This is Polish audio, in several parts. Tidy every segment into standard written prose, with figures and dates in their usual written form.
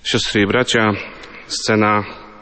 Siostry i bracia, scena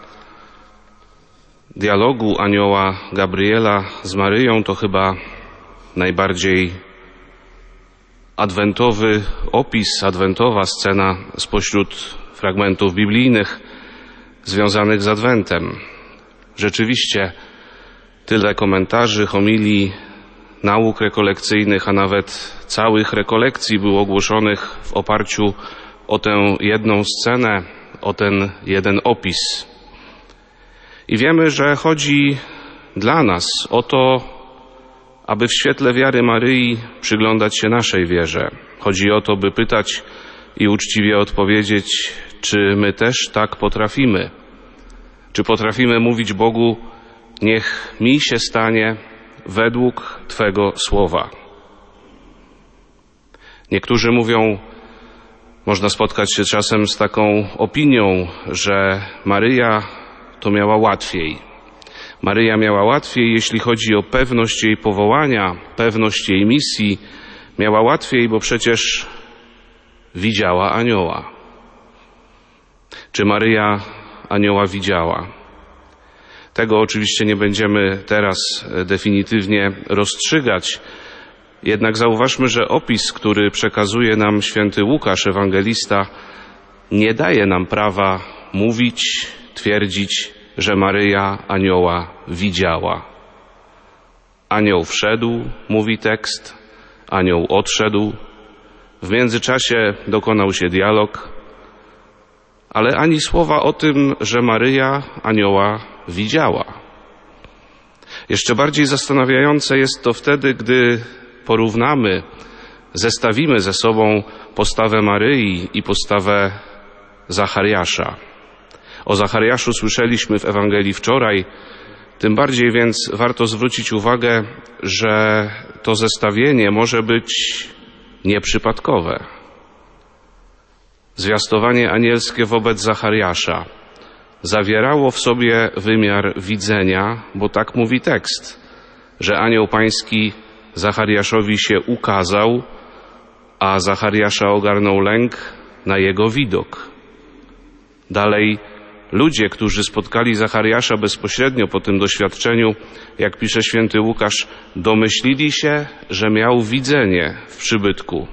dialogu anioła Gabriela z Maryją to chyba najbardziej adwentowy opis, adwentowa scena spośród fragmentów biblijnych związanych z Adwentem. Rzeczywiście tyle komentarzy, homilii, nauk rekolekcyjnych, a nawet całych rekolekcji było ogłoszonych w oparciu o tę jedną scenę, o ten jeden opis. I wiemy, że chodzi dla nas o to, aby w świetle wiary Maryi przyglądać się naszej wierze. Chodzi o to, by pytać i uczciwie odpowiedzieć, czy my też tak potrafimy. Czy potrafimy mówić Bogu: niech mi się stanie według Twego słowa. Niektórzy mówią, można spotkać się czasem z taką opinią, że Maryja to miała łatwiej. Maryja miała łatwiej, jeśli chodzi o pewność jej powołania, pewność jej misji. Miała łatwiej, bo przecież widziała anioła. Czy Maryja anioła widziała? Tego oczywiście nie będziemy teraz definitywnie rozstrzygać. Jednak zauważmy, że opis, który przekazuje nam święty Łukasz, ewangelista, nie daje nam prawa mówić, twierdzić, że Maryja anioła widziała. Anioł wszedł, mówi tekst, anioł odszedł. W międzyczasie dokonał się dialog, ale ani słowa o tym, że Maryja anioła widziała. Jeszcze bardziej zastanawiające jest to wtedy, gdy porównamy, zestawimy ze sobą postawę Maryi i postawę Zachariasza. O Zachariaszu słyszeliśmy w Ewangelii wczoraj, tym bardziej więc warto zwrócić uwagę, że to zestawienie może być nieprzypadkowe. Zwiastowanie anielskie wobec Zachariasza zawierało w sobie wymiar widzenia, bo tak mówi tekst, że anioł pański Zachariaszowi się ukazał, a Zachariasza ogarnął lęk na jego widok. Dalej, ludzie, którzy spotkali Zachariasza bezpośrednio po tym doświadczeniu, jak pisze święty Łukasz, domyślili się, że miał widzenie w przybytku.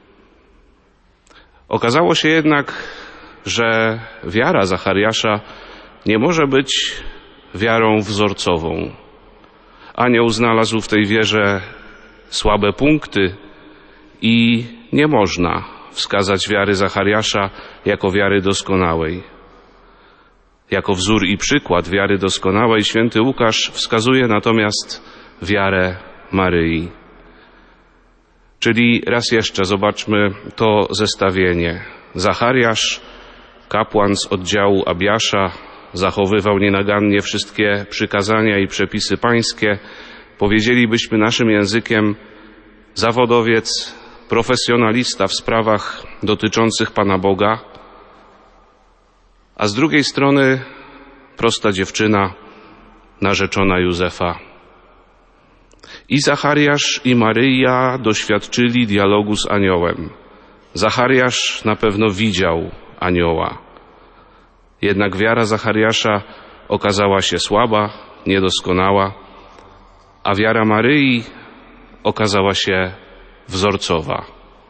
Okazało się jednak, że wiara Zachariasza nie może być wiarą wzorcową. Anioł znalazł w tej wierze słabe punkty i nie można wskazać wiary Zachariasza jako wiary doskonałej. Jako wzór i przykład wiary doskonałej święty Łukasz wskazuje natomiast wiarę Maryi. Czyli raz jeszcze zobaczmy to zestawienie. Zachariasz, kapłan z oddziału Abiasza, zachowywał nienagannie wszystkie przykazania i przepisy pańskie. Powiedzielibyśmy naszym językiem, zawodowiec, profesjonalista w sprawach dotyczących Pana Boga, a z drugiej strony prosta dziewczyna, narzeczona Józefa. I Zachariasz i Maryja doświadczyli dialogu z aniołem. Zachariasz na pewno widział anioła. Jednak wiara Zachariasza okazała się słaba, niedoskonała, a wiara Maryi okazała się wzorcowa.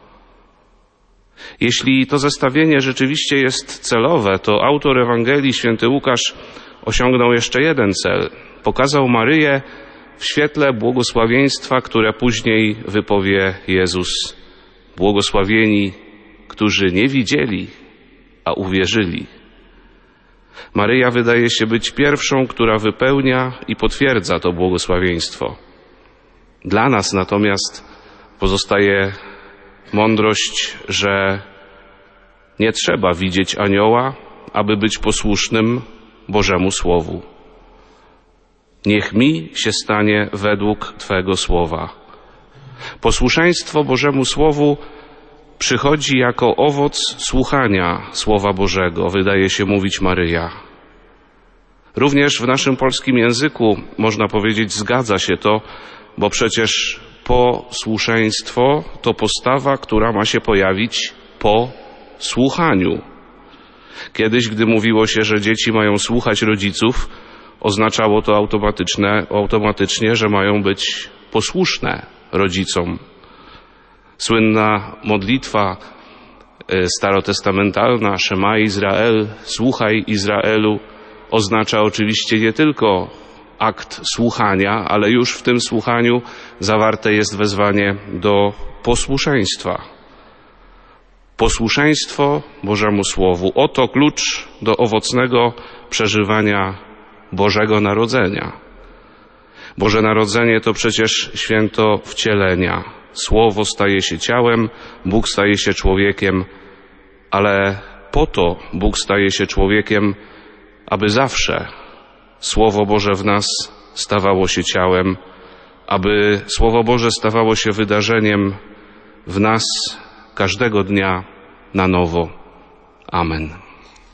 Jeśli to zestawienie rzeczywiście jest celowe, to autor Ewangelii, święty Łukasz, osiągnął jeszcze jeden cel. Pokazał Maryję w świetle błogosławieństwa, które później wypowie Jezus. Błogosławieni, którzy nie widzieli, a uwierzyli. Maryja wydaje się być pierwszą, która wypełnia i potwierdza to błogosławieństwo. Dla nas natomiast pozostaje mądrość, że nie trzeba widzieć anioła, aby być posłusznym Bożemu Słowu. Niech mi się stanie według Twego słowa. Posłuszeństwo Bożemu Słowu przychodzi jako owoc słuchania Słowa Bożego, wydaje się mówić Maryja. Również w naszym polskim języku, można powiedzieć, zgadza się to, bo przecież posłuszeństwo to postawa, która ma się pojawić po słuchaniu. Kiedyś, gdy mówiło się, że dzieci mają słuchać rodziców, oznaczało to automatycznie, że mają być posłuszne rodzicom. Słynna modlitwa starotestamentalna Szema Izrael, słuchaj Izraelu, oznacza oczywiście nie tylko akt słuchania, ale już w tym słuchaniu zawarte jest wezwanie do posłuszeństwa. Posłuszeństwo Bożemu Słowu. Oto klucz do owocnego przeżywania Bożego Narodzenia. Boże Narodzenie to przecież święto wcielenia. Słowo staje się ciałem, Bóg staje się człowiekiem, ale po to Bóg staje się człowiekiem, aby zawsze Słowo Boże w nas stawało się ciałem, aby Słowo Boże stawało się wydarzeniem w nas każdego dnia na nowo. Amen.